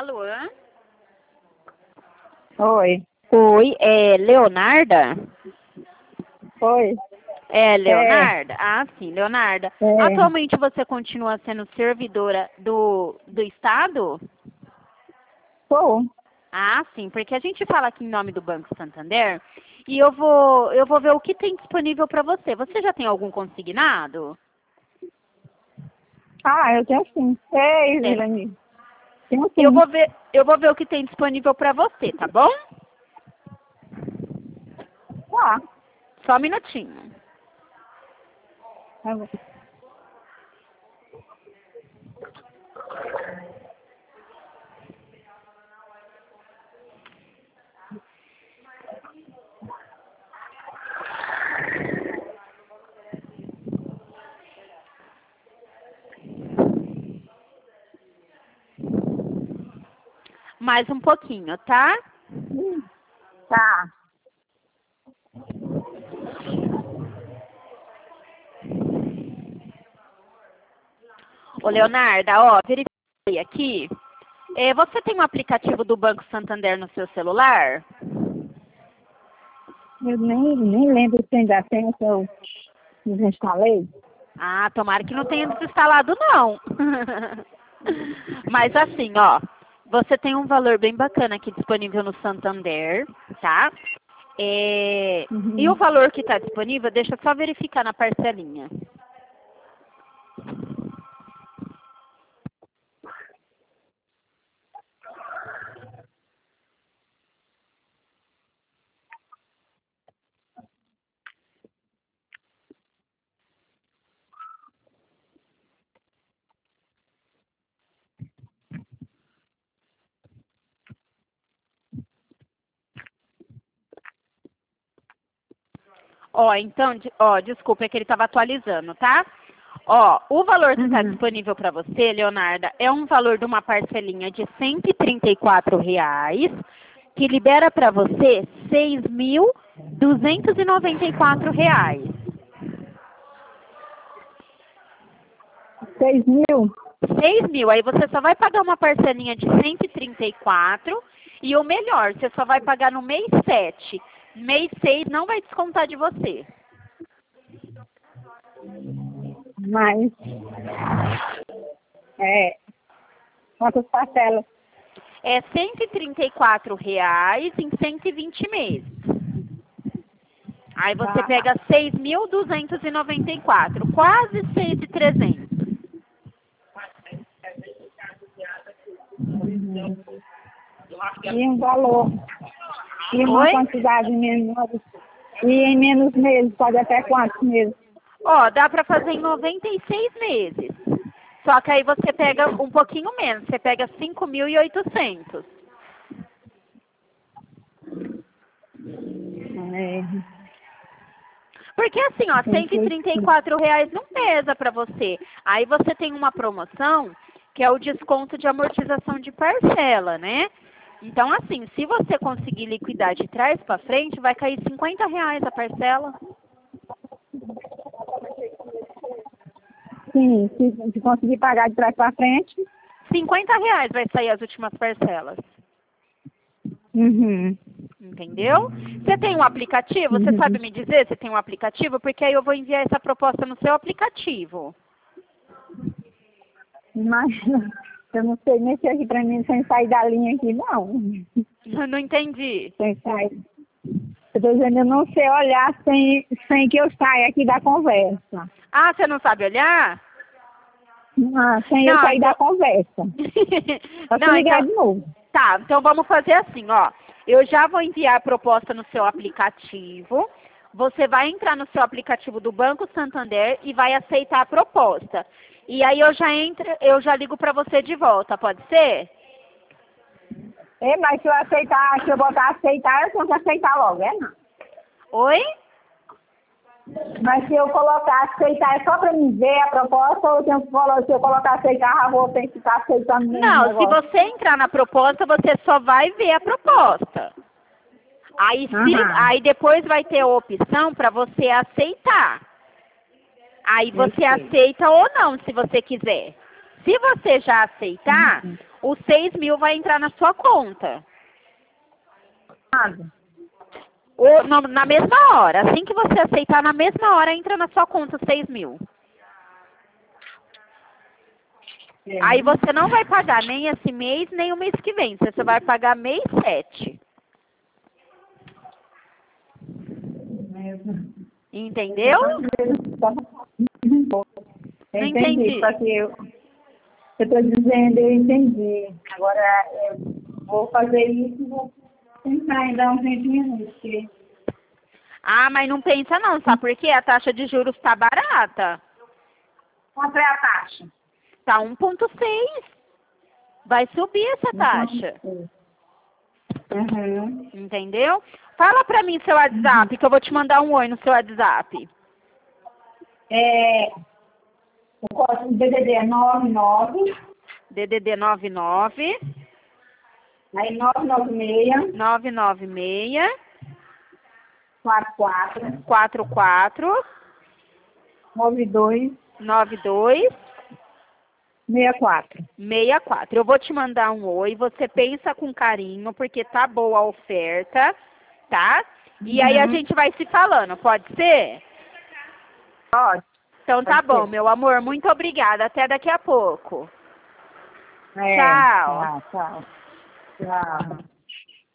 Alô? Oi. Oi, é Leonarda? Oi. É Leonarda? Ah, sim, Leonarda. É. Atualmente você continua sendo servidora do Estado? Sou. Ah, sim, porque a gente fala aqui em nome do Banco Santander e eu vou ver o que tem disponível para você. Você já tem algum consignado? Ah, eu tenho sim. Ei, É. Virani. Tenho Eu sim. vou ver o que tem disponível para você, tá bom? Tá. Só um minutinho. Tá bom. Mais um pouquinho, tá? Tá. Ô, Leonarda, ó, verifiquei aqui. Você tem um aplicativo do Banco Santander no seu celular? Eu nem lembro se ainda tem o que eu desinstalei. Ah, tomara que não tenha desinstalado, não. Mas assim, ó, você tem um valor bem bacana aqui disponível no Santander, tá? E o Uhum. valor que está disponível, deixa eu só verificar na parcelinha. Ó, então, ó, desculpa, é que ele estava atualizando, tá? Ó, o valor que está Uhum. disponível para você, Leonarda, é um valor de uma parcelinha de R$ 134, que libera para você R$ 6.294. 6.000? 6.000, aí você só vai pagar uma parcelinha de 134 e o melhor, você só vai pagar no mês 7. Mês 6 não vai descontar de você. Mas, quantas parcelas? É R$ 134 em 120 meses. Aí você Tá. pega 6.294, quase 6.300. E um valor. E uma Oi? quantidade menor. E em menos meses, pode até quantos meses? Ó, dá pra fazer em 96 meses. Só que aí você pega um pouquinho menos, você pega 5.800. É, Porque assim, ó, tem R$ 134 não pesa pra você. Aí você tem uma promoção que é o desconto de amortização de parcela, né? Então, assim, se você conseguir liquidar de trás pra frente, vai cair R$ 50 a parcela. Sim, se conseguir pagar de trás para frente. R$ 50 vai sair as últimas parcelas. Uhum. Entendeu? Você tem um aplicativo? Você Uhum. sabe me dizer se tem um aplicativo? Porque aí eu vou enviar essa proposta no seu aplicativo. Mas eu não sei mexer aqui para mim sem sair da linha aqui, não. Não entendi. Sem sair. Eu tô dizendo, eu não sei olhar sem que eu saia aqui da conversa. Ah, você não sabe olhar? Sem eu Não, sair da então. conversa. Posso Não, ligar então. de novo. Tá, então vamos fazer assim, ó. Eu já vou enviar a proposta no seu aplicativo. Você vai entrar no seu aplicativo do Banco Santander e vai aceitar a proposta. E aí eu já ligo para você de volta, pode ser? Mas se eu aceitar, se eu botar aceitar, eu tenho que aceitar logo, não? Oi? Mas se eu colocar aceitar, é só para me ver a proposta, ou eu tenho que se eu colocar aceitar, eu vou ter que estar aceitando mesmo o Não, se negócio? você entrar na proposta, você só vai ver a proposta. Aham, Aí depois vai ter a opção para você aceitar. Aí eu você sei. aceita ou não, se você quiser. Se você já aceitar, os 6 mil vai entrar na sua conta. Na mesma hora. Assim que você aceitar, na mesma hora entra na sua conta os 6 mil. Aí você não vai pagar nem esse mês, nem o mês que vem. Você vai pagar mês 7. Entendeu? Eu entendi. Só que eu estou dizendo, eu entendi. Agora eu vou fazer isso e vou tentar em dar um tempinho porque... Ah, mas não pensa não, sabe por quê? A taxa de juros está barata. Quanto é a taxa? Tá 1,6. Vai subir essa taxa. Uhum. Entendeu? Fala pra mim seu WhatsApp, que eu vou te mandar um oi no seu WhatsApp. O código DDD é 99. DDD 99. Aí 996. 996. 44. 44. 92. 92. 64. 64. Eu vou te mandar um oi, você pensa com carinho, porque tá boa a oferta, tá? E aí a gente vai se falando, pode ser? Pode. Então tá Pode bom, ser. meu amor, muito obrigada. Até daqui a pouco. É, Tchau. tchau. Tchau.